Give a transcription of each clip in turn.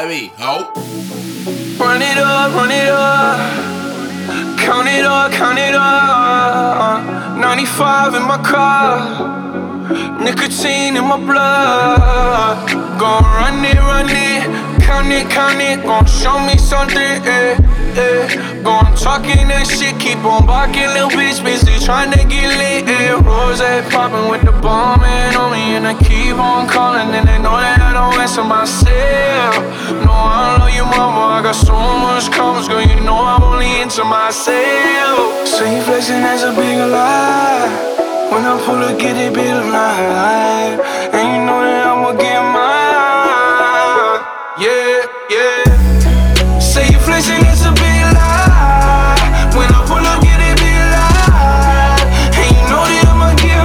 baby, ho. Run it up, run it up. Count it up, count it up. 95 in my car. Nicotine in my blood. Gon' run it, count it, gon' show me something, Gon' talking that shit, keep on barking, little bitch, busy tryna get lit, Rose poppin' with the bomb man on me, and I keep on calling, and they know that I don't answer myself. No, I don't love you, mama, I got so much comments, girl, you know I'm only into myself. So you flexing, that's a big lie. When I pull up, get it big alive. And you know that I'ma get mine. Yeah, yeah. Say you flexing, it's a big lie. When I pull up, get it big alive. And you know that I'ma get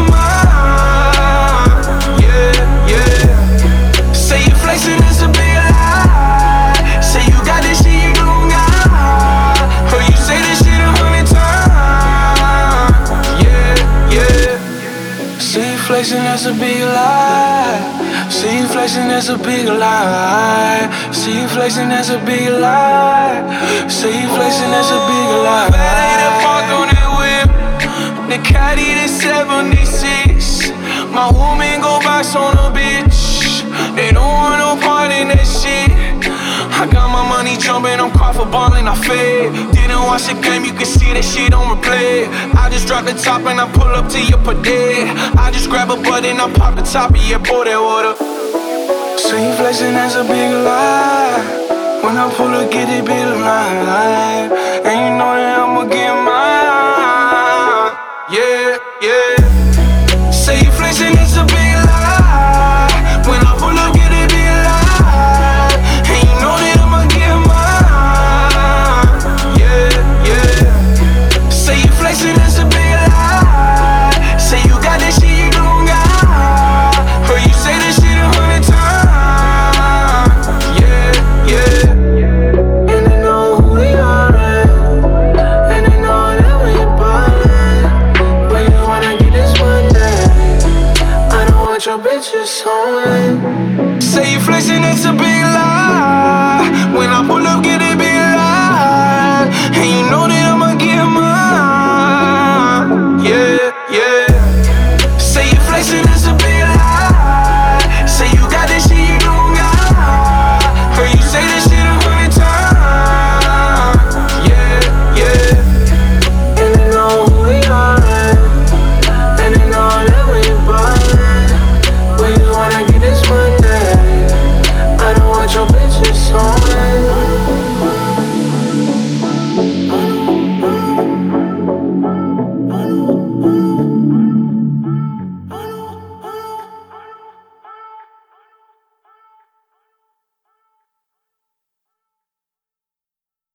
mine. Yeah, yeah. Say you flexing, it's a big lie. Say you got this shit you don't got. Heard you say this shit 100 times. Yeah, yeah. See you flexing, that's a big lie. See you flexing, that's a big lie. See you flexing, that's a big lie. See you flexing, that's a big lie. Better park on that whip. The caddy, the 76. My woman go box on a bitch. They don't want no part in that shit. I got my money jumping, I'm caught for ballin', I fed. Didn't watch the game, you can see that shit on replay. I just drop the top and I pull up to your padette. I just grab a button, I pop the top of your pour that water. So you flexin', that's a big lie. When I pull up, get it big alive.